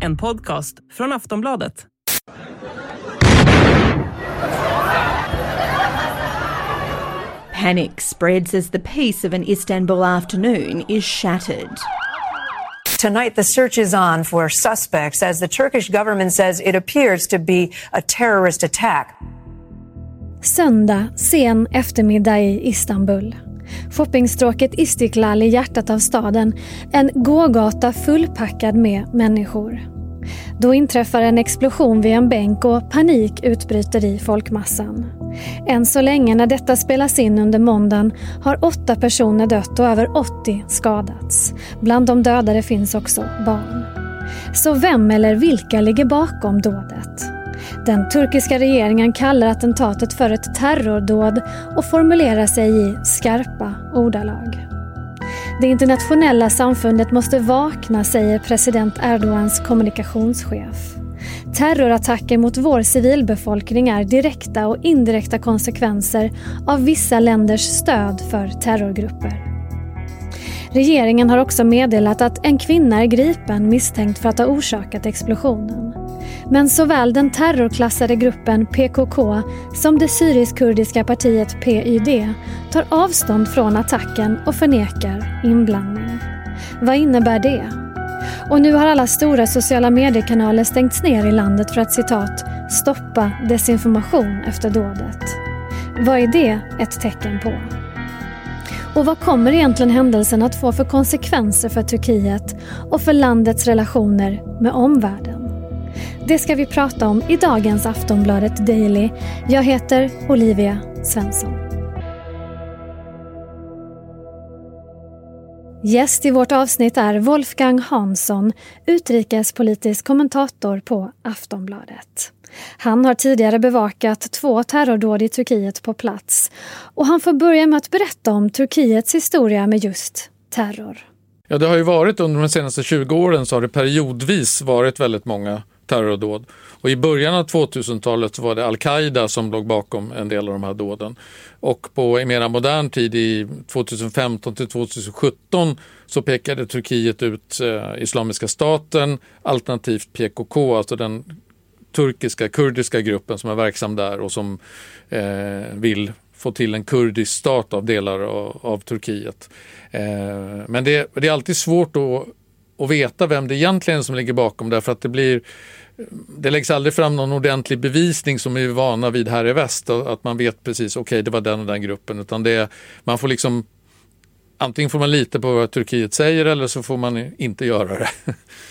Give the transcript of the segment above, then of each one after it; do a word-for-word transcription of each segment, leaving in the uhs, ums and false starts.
en podcast från Aftonbladet. Panic spreads as the peace of an Istanbul afternoon is shattered. Tonight, the search is on for suspects as the Turkish government says it appears to be a terrorist attack. Söndag, sen eftermiddag i Istanbul. Shoppingstråket Istiklal i hjärtat av staden. En gågata fullpackad med människor. Då inträffar en explosion vid en bänk och panik utbryter i folkmassan. Än så länge när detta spelas in under måndagen har åtta personer dött och över åttio skadats. Bland de dödade finns också barn. Så vem eller vilka ligger bakom dådet? Den turkiska regeringen kallar attentatet för ett terrordåd och formulerar sig i skarpa ordalag. Det internationella samfundet måste vakna, säger president Erdogans kommunikationschef. Terrorattacker mot vår civilbefolkning är direkta och indirekta konsekvenser av vissa länders stöd för terrorgrupper. Regeringen har också meddelat att en kvinna är gripen misstänkt för att ha orsakat explosionen. Men såväl den terrorklassade gruppen P K K som det syrisk-kurdiska partiet P Y D tar avstånd från attacken och förnekar inblandning. Vad innebär det? Och nu har alla stora sociala mediekanaler stängts ner i landet för att, citat, stoppa desinformation efter dådet. Vad är det ett tecken på? Och vad kommer egentligen händelsen att få för konsekvenser för Turkiet och för landets relationer med omvärlden? Det ska vi prata om i dagens Aftonbladet Daily. Jag heter Olivia Svensson. Gäst i vårt avsnitt är Wolfgang Hansson, utrikespolitisk kommentator på Aftonbladet. Han har tidigare bevakat två terrordåd i Turkiet på plats. Och han får börja med att berätta om Turkiets historia med just terror. Ja, det har ju varit under de senaste tjugo åren så har det periodvis varit väldigt många terrordåd. Och i början av tvåtusentalet så var det Al-Qaida som låg bakom en del av de här dåden. Och på en mer modern tid i tjugohundrafemton till tjugosjutton så pekade Turkiet ut eh, Islamiska staten alternativt P K K, alltså den turkiska, kurdiska gruppen som är verksam där och som eh, vill få till en kurdisk stat av delar av, av Turkiet. Eh, men det, det är alltid svårt att, att veta vem det egentligen är som ligger bakom, därför att det blir det läggs aldrig fram någon ordentlig bevisning som vi är vana vid här i väst, att man vet precis, okej, okay, det var den och den gruppen, utan det, man får liksom antingen får man lita på vad Turkiet säger eller så får man inte göra det.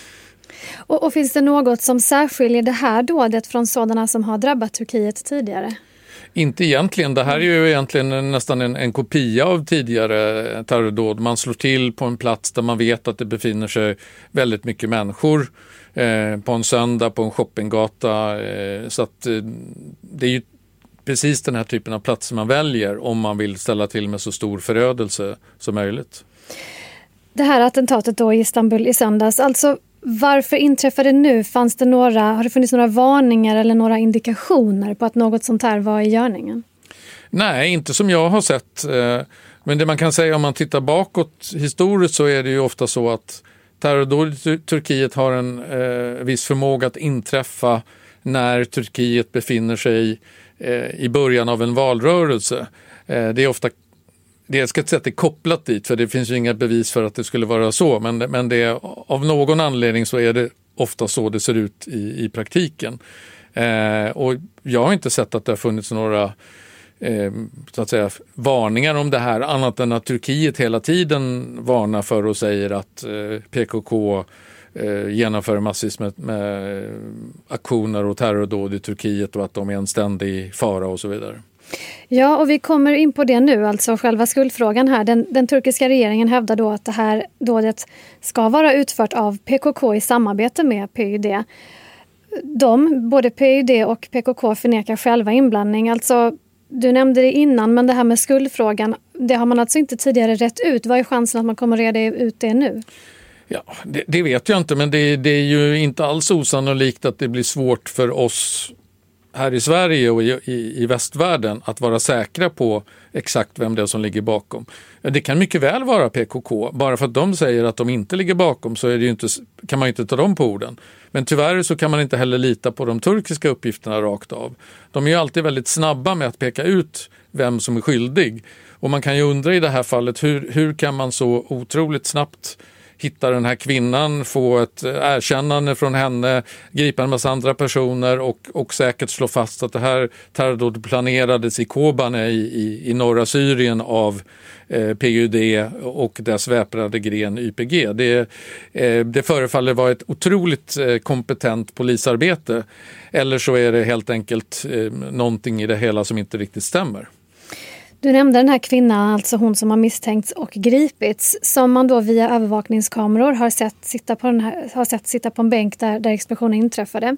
Och, och finns det något som särskiljer det här dådet från sådana som har drabbat Turkiet tidigare? Inte egentligen. Det här är ju egentligen nästan en, en kopia av tidigare terrordåd. Man slår till på en plats där man vet att det befinner sig väldigt mycket människor eh, på en söndag på en shoppinggata. Eh, så att eh, det är ju precis den här typen av platser man väljer om man vill ställa till med så stor förödelse som möjligt. Det här attentatet då i Istanbul i söndags, alltså varför inträffade det nu? Fanns det några, har det funnits några varningar eller några indikationer på att något sånt här var i görningen? Nej, inte som jag har sett. Men det man kan säga om man tittar bakåt historiskt så är det ju ofta så att terrordåd i Turkiet har en eh, viss förmåga att inträffa när Turkiet befinner sig eh, i början av en valrörelse. Eh, det är ofta Det jag ska inte säga att det är kopplat dit, för det finns ju inga bevis för att det skulle vara så. Men, men det är, av någon anledning så är det ofta så det ser ut i, i praktiken. Eh, och jag har inte sett att det har funnits några eh, så att säga, varningar om det här. Annat än att Turkiet hela tiden varnar för och säger att eh, P K K eh, genomför massvis med, med aktioner och terrordåd i Turkiet och att de är en ständig fara och så vidare. Ja, och vi kommer in på det nu, alltså själva skuldfrågan här. Den, den turkiska regeringen hävdar då att det här dådet ska vara utfört av P K K i samarbete med P Y D. De, både P Y D och P K K, förnekar själva inblandning. Alltså, du nämnde det innan, men det här med skuldfrågan, det har man alltså inte tidigare rätt ut. Vad är chansen att man kommer reda ut det nu? Ja, det, det vet jag inte, men det, det är ju inte alls osannolikt att det blir svårt för oss här i Sverige och i, i, i västvärlden att vara säkra på exakt vem det är som ligger bakom. Det kan mycket väl vara P K K. Bara för att de säger att de inte ligger bakom så är det ju inte, kan man ju inte ta dem på orden. Men tyvärr så kan man inte heller lita på de turkiska uppgifterna rakt av. De är ju alltid väldigt snabba med att peka ut vem som är skyldig. Och man kan ju undra i det här fallet hur, hur kan man så otroligt snabbt hitta den här kvinnan, få ett erkännande från henne, gripa en massa andra personer och, och säkert slå fast att det här terrordådet planerades i Kobane i, i, i norra Syrien av eh, P Y D och dess väpnade gren Y P G. Det, eh, det förefaller vara ett otroligt eh, kompetent polisarbete, eller så är det helt enkelt eh, någonting i det hela som inte riktigt stämmer. Du nämnde den här kvinnan, alltså hon som har misstänkts och gripits, som man då via övervakningskameror har sett sitta på, den här, har sett sitta på en bänk där, där explosionen inträffade.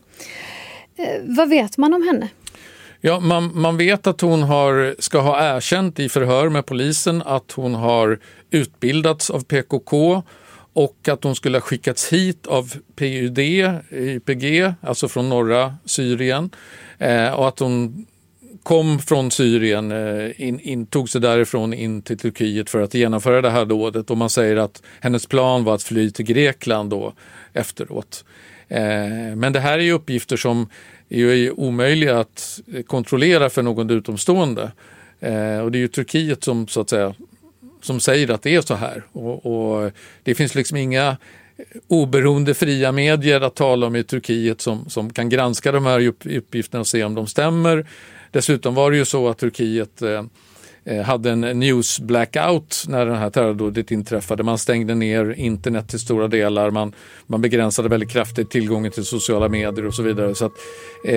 Eh, vad vet man om henne? Ja, man, man vet att hon har, ska ha erkänt i förhör med polisen att hon har utbildats av P K K och att hon skulle ha skickats hit av P Y D, Y P G, alltså från norra Syrien, eh, och att hon kom från Syrien, in, in, tog sig därifrån in till Turkiet för att genomföra det här dådet, och man säger att hennes plan var att fly till Grekland då efteråt. Eh, men det här är ju uppgifter som är omöjliga att kontrollera för någon utomstående. Eh, och det är ju Turkiet som så att säga som säger att det är så här. Och, och det finns liksom inga oberoende fria medier att tala om i Turkiet som, som kan granska de här uppgifterna och se om de stämmer. Dessutom var det ju så att Turkiet eh, hade en news blackout när den här terrordådet inträffade. Man stängde ner internet till stora delar, man, man begränsade väldigt kraftigt tillgången till sociala medier och så vidare. Så att, eh,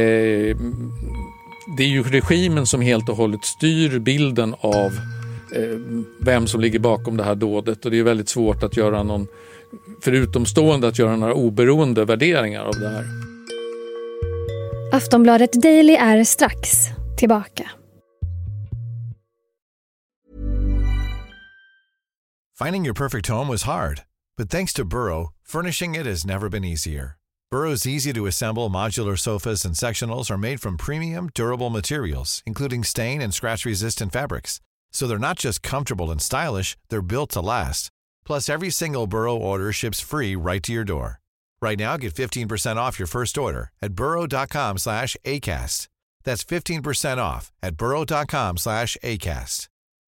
det är ju regimen som helt och hållet styr bilden av eh, vem som ligger bakom det här dådet, och det är väldigt svårt att göra någon, för utomstående att göra några oberoende värderingar av det här. Aftonbladet Daily är strax tillbaka. Finding your perfect home was hard, but thanks to Burrow, furnishing it has never been easier. Burrow's easy-to-assemble modular sofas and sectionals are made from premium, durable materials, including stain and scratch-resistant fabrics. So they're not just comfortable and stylish, they're built to last. Plus, every single Burrow order ships free right to your door. Right now, get fifteen percent off your first order at burrow.com slash ACAST. That's fifteen percent off at burrow.com slash ACAST.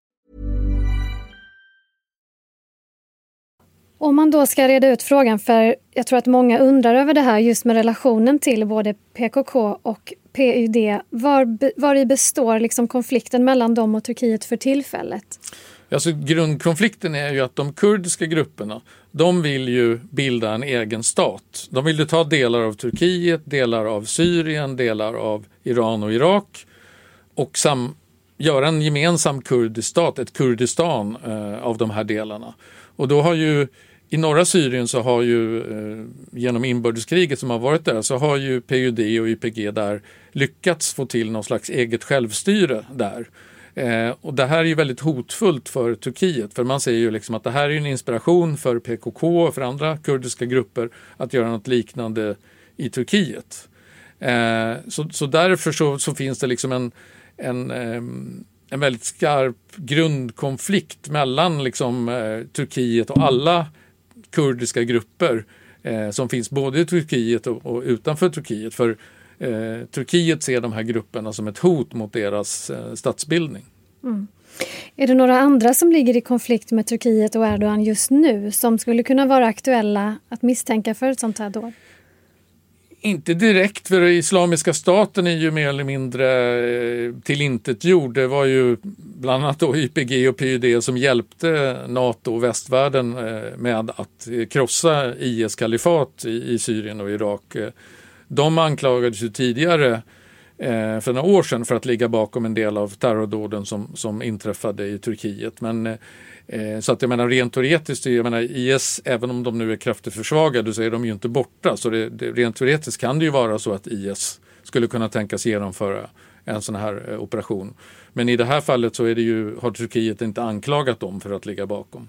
Om man då ska reda ut frågan, för jag tror att många undrar över det här just med relationen till både P K K och P Y D. Var, var i består liksom konflikten mellan dem och Turkiet för tillfället? Alltså, grundkonflikten är ju att de kurdiska grupperna, de vill ju bilda en egen stat. De vill ju ta delar av Turkiet, delar av Syrien, delar av Iran och Irak och sam- göra en gemensam kurdisk stat, ett Kurdistan eh, av de här delarna. Och då har ju i norra Syrien så har ju eh, genom inbördeskriget som har varit där, så har ju P Y D och Y P G där lyckats få till någon slags eget självstyre där. Eh, och det här är ju väldigt hotfullt för Turkiet, för man säger ju liksom att det här är en inspiration för P K K och för andra kurdiska grupper att göra något liknande i Turkiet. Eh, så, så därför så, så finns det liksom en, en, eh, en väldigt skarp grundkonflikt mellan liksom, eh, Turkiet och alla kurdiska grupper eh, som finns både i Turkiet och, och utanför Turkiet, för Eh, Turkiet ser de här grupperna som ett hot mot deras eh, statsbildning. Mm. Är det några andra som ligger i konflikt med Turkiet och Erdogan just nu som skulle kunna vara aktuella att misstänka för ett sånt här dåd? Inte direkt, för Islamiska staten är ju mer eller mindre eh, tillintetgjord. Det var ju bland annat då Y P G och P Y D som hjälpte NATO och västvärlden eh, med att krossa I S-kalifat i, i Syrien och Irak. De anklagades ju tidigare eh, för några år sedan för att ligga bakom en del av terrordåden som, som inträffade i Turkiet. Men, eh, så att jag menar rent teoretiskt, jag menar I S, även om de nu är kraftigt försvagade så är de ju inte borta. Så det, det, rent teoretiskt kan det ju vara så att I S skulle kunna tänkas genomföra en sån här eh, operation. Men i det här fallet så är det ju, har Turkiet inte anklagat dem för att ligga bakom.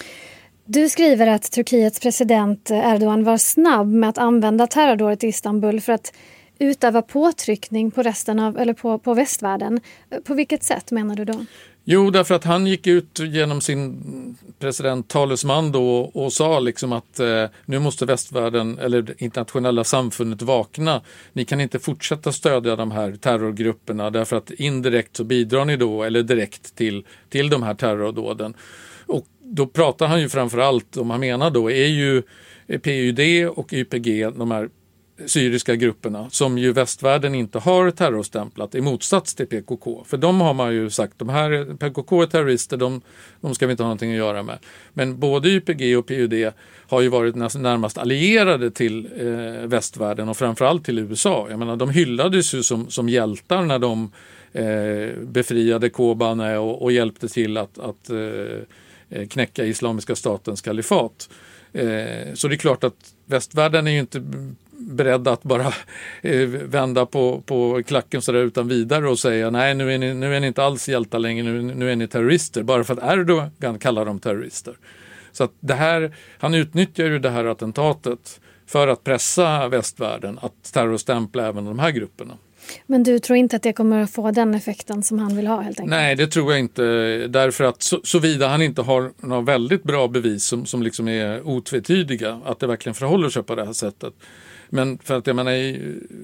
Du skriver att Turkiets president Erdogan var snabb med att använda terrordådet i Istanbul för att utöva påtryckning på resten av, eller på, på västvärlden. På vilket sätt menar du då? Jo, därför att han gick ut genom sin presidenttalesman då och sa liksom att eh, nu måste västvärlden eller det internationella samfundet vakna. Ni kan inte fortsätta stödja de här terrorgrupperna därför att indirekt så bidrar ni då eller direkt till, till de här terrordåden. Och då pratar han ju framförallt, om han menar då, är ju P Y D och Y P G, de här syriska grupperna som ju västvärlden inte har terrorstämplat i motsats till P K K. För de har man ju sagt, de här P K K är terrorister, de, de ska vi inte ha någonting att göra med. Men både Y P G och P Y D har ju varit närmast allierade till eh, västvärlden och framförallt till U S A. Jag menar, de hyllades ju som, som hjältar när de eh, befriade Kobane och, och hjälpte till att, att eh, knäcka Islamiska statens kalifat. Eh, så det är klart att västvärlden är ju inte beredda att bara eh, vända på, på klacken så där utan vidare och säga nej, nu är ni, nu är ni inte alls hjältar längre, nu, nu är ni terrorister, bara för att Erdogan kallar dem terrorister. Så att det här, han utnyttjar ju det här attentatet för att pressa västvärlden att terrorstämpla även de här grupperna. Men du tror inte att det kommer att få den effekten som han vill ha helt enkelt? Nej, det tror jag inte. Därför att så, såvida han inte har några väldigt bra bevis som, som liksom är otvetydiga, att det verkligen förhåller sig på det här sättet. Men för att jag menar,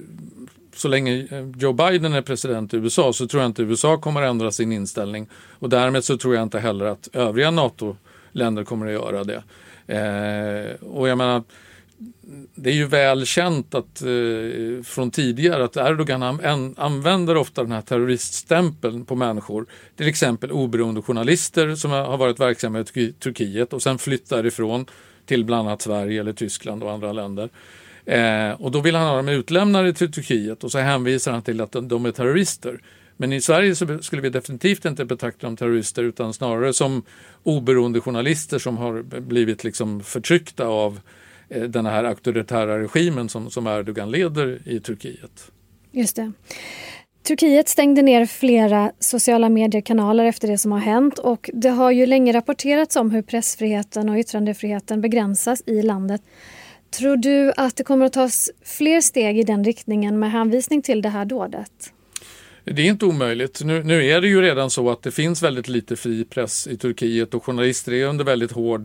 så länge Joe Biden är president i U S A så tror jag inte U S A kommer att ändra sin inställning. Och därmed så tror jag inte heller att övriga NATO-länder kommer att göra det. Eh, och jag menar, det är ju väl känt att, eh, från tidigare att Erdogan an, använder ofta den här terroriststämpeln på människor. Till exempel oberoende journalister som har varit verksamma i Turkiet och sen flyttar ifrån till bland annat Sverige eller Tyskland och andra länder. Eh, och då vill han ha dem utlämnade till Turkiet och så hänvisar han till att de, de är terrorister. Men i Sverige så skulle vi definitivt inte betrakta dem terrorister utan snarare som oberoende journalister som har blivit liksom förtryckta av eh, den här auktoritära regimen som, som Erdogan leder i Turkiet. Just det. Turkiet stängde ner flera sociala mediekanaler efter det som har hänt och det har ju länge rapporterats om hur pressfriheten och yttrandefriheten begränsas i landet. Tror du att det kommer att tas fler steg i den riktningen med hänvisning till det här dådet? Det är inte omöjligt. Nu, nu är det ju redan så att det finns väldigt lite fri press i Turkiet och journalister är under väldigt hård,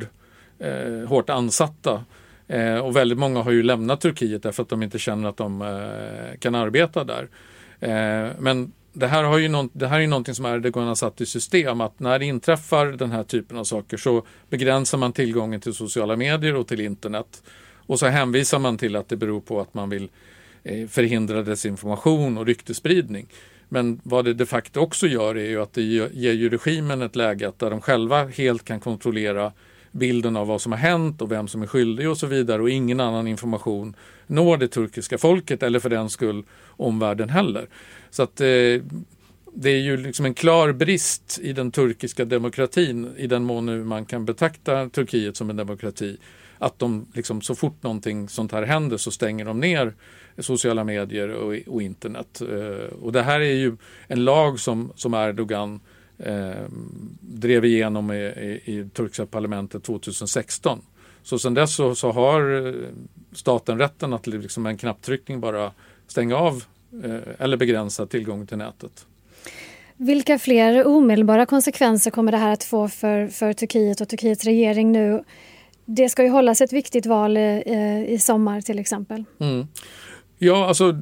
eh, hårt ansatta. Eh, och väldigt många har ju lämnat Turkiet därför att de inte känner att de eh, kan arbeta där. Eh, men det här, har ju någon, det här är ju någonting som Erdogan har satt i system, att när det inträffar den här typen av saker så begränsar man tillgången till sociala medier och till internet. Och så hänvisar man till att det beror på att man vill eh, förhindra desinformation och ryktespridning. Men vad det de facto också gör är ju att det ger ju regimen ett läge där de själva helt kan kontrollera bilden av vad som har hänt och vem som är skyldig och så vidare. Och ingen annan information når det turkiska folket eller för den skull omvärlden heller. Så att eh, det är ju liksom en klar brist i den turkiska demokratin i den mån nu man kan betrakta Turkiet som en demokrati. Att de liksom, så fort någonting sånt här händer så stänger de ner sociala medier och, och internet. Eh, och det här är ju en lag som, som Erdogan eh, drev igenom i, i, i turkiska parlamentet tjugohundrasexton. Så sedan dess så, så har staten rätten att liksom med en knapptryckning bara stänga av eh, eller begränsa tillgången till nätet. Vilka fler omedelbara konsekvenser kommer det här att få för, för Turkiet och Turkiets regering nu? Det ska ju hållas ett viktigt val i, i sommar till exempel. Mm. Ja, alltså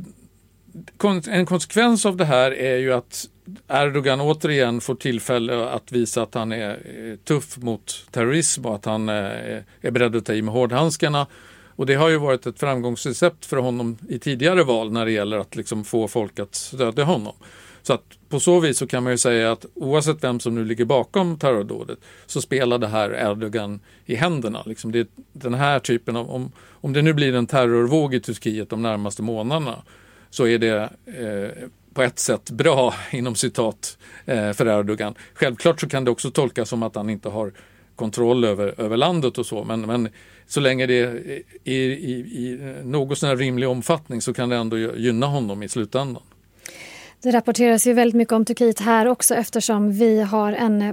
en konsekvens av det här är ju att Erdogan återigen får tillfälle att visa att han är tuff mot terrorism och att han är beredd att ta i med hårdhandskarna. Och det har ju varit ett framgångsrecept för honom i tidigare val när det gäller att liksom få folk att stödja honom. Så att på så vis så kan man ju säga att oavsett vem som nu ligger bakom terrordådet så spelar det här Erdogan i händerna. Liksom det är den här typen av, om, om det nu blir en terrorvåg i Turkiet de närmaste månaderna så är det eh, på ett sätt bra inom citat eh, för Erdogan. Självklart så kan det också tolkas som att han inte har kontroll över, över landet och så. Men, men så länge det är i, i, i något sån här rimlig omfattning så kan det ändå gynna honom i slutändan. Det rapporteras ju väldigt mycket om Turkiet här också eftersom vi har en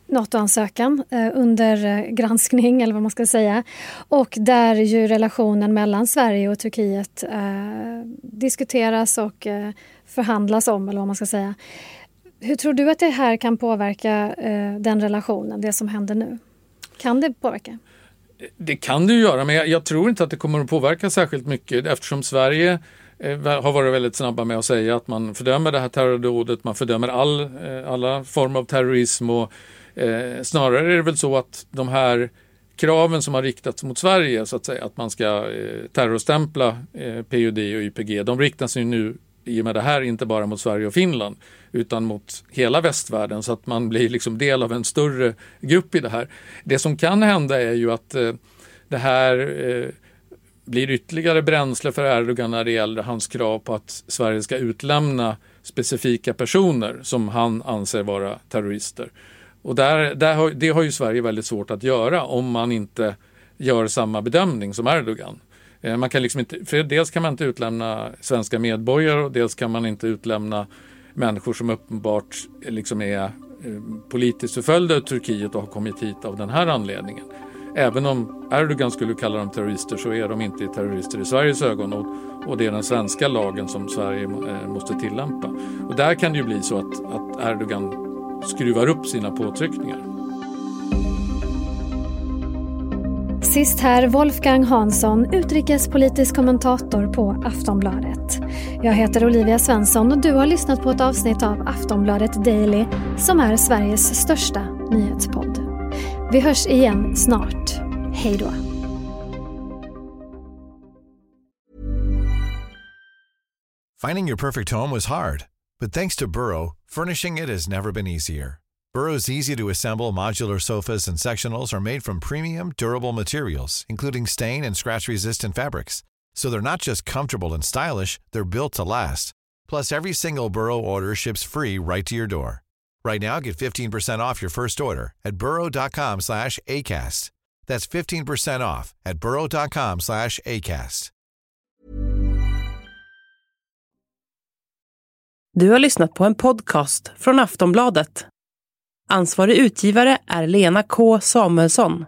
NATO-ansökan eh, under eh, granskning eller vad man ska säga. Och där ju relationen mellan Sverige och Turkiet eh, diskuteras och eh, förhandlas om, eller vad man ska säga. Hur tror du att det här kan påverka eh, den relationen, det som händer nu? Kan det påverka? Det kan det ju göra, men jag, jag tror inte att det kommer att påverka särskilt mycket eftersom Sverige eh, har varit väldigt snabba med att säga att man fördömer det här terrordådet, man fördömer all, eh, alla former av terrorism och eh, snarare är det väl så att de här kraven som har riktats mot Sverige, så att säga, att man ska eh, terrorstämpla eh, P U D och Y P G, de riktar sig nu i och med det här inte bara mot Sverige och Finland utan mot hela västvärlden, så att man blir liksom del av en större grupp i det här. Det som kan hända är ju att eh, det här eh, blir ytterligare bränsle för Erdogan när det gäller hans krav på att Sverige ska utlämna specifika personer som han anser vara terrorister. Och där, där har, det har ju Sverige väldigt svårt att göra om man inte gör samma bedömning som Erdogan. Man kan liksom inte, för dels kan man inte utlämna svenska medborgare och dels kan man inte utlämna människor som uppenbart liksom är politiskt förföljda i Turkiet och har kommit hit av den här anledningen. Även om Erdogan skulle kalla dem terrorister så är de inte terrorister i Sveriges ögon och, och det är den svenska lagen som Sverige måste tillämpa. Och där kan det ju bli så att, att Erdogan skruvar upp sina påtryckningar. Sist här Wolfgang Hansson, utrikespolitisk kommentator på Aftonbladet. Jag heter Olivia Svensson och du har lyssnat på ett avsnitt av Aftonbladet Daily som är Sveriges största nyhetspodd. Vi hörs igen snart. Hej då! Finding your perfect home was hard, but thanks to Burrow, furnishing it has never been easier. Burrow's easy-to-assemble modular sofas and sectionals are made from premium, durable materials, including stain and scratch-resistant fabrics. So they're not just comfortable and stylish, they're built to last. Plus, every single Burrow order ships free right to your door. Right now, get fifteen percent off your first order at burrow.com slash ACAST. That's fifteen percent off at burrow.com slash ACAST. Du har lyssnat på en podcast från Aftonbladet. Ansvarig utgivare är Lena K. Samuelsson.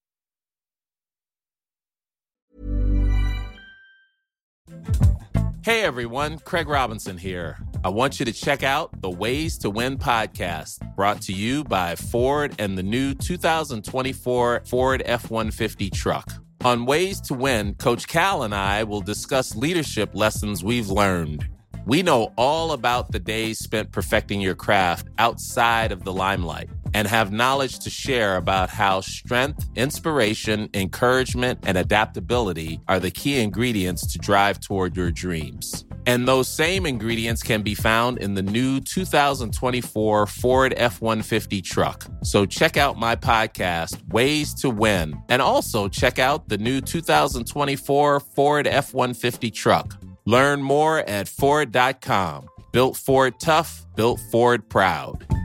Hey everyone, Craig Robinson here. I want you to check out the Ways to Win podcast, brought to you by Ford and the new two thousand twenty-four Ford F one fifty truck. On Ways to Win, Coach Cal and I will discuss leadership lessons we've learned. We know all about the days spent perfecting your craft outside of the limelight and have knowledge to share about how strength, inspiration, encouragement, and adaptability are the key ingredients to drive toward your dreams. And those same ingredients can be found in the new two thousand twenty-four Ford F one fifty truck. So check out my podcast, Ways to Win, and also check out the new two thousand twenty-four Ford F one fifty truck. Learn more at Ford dot com. Built Ford tough, built Ford proud.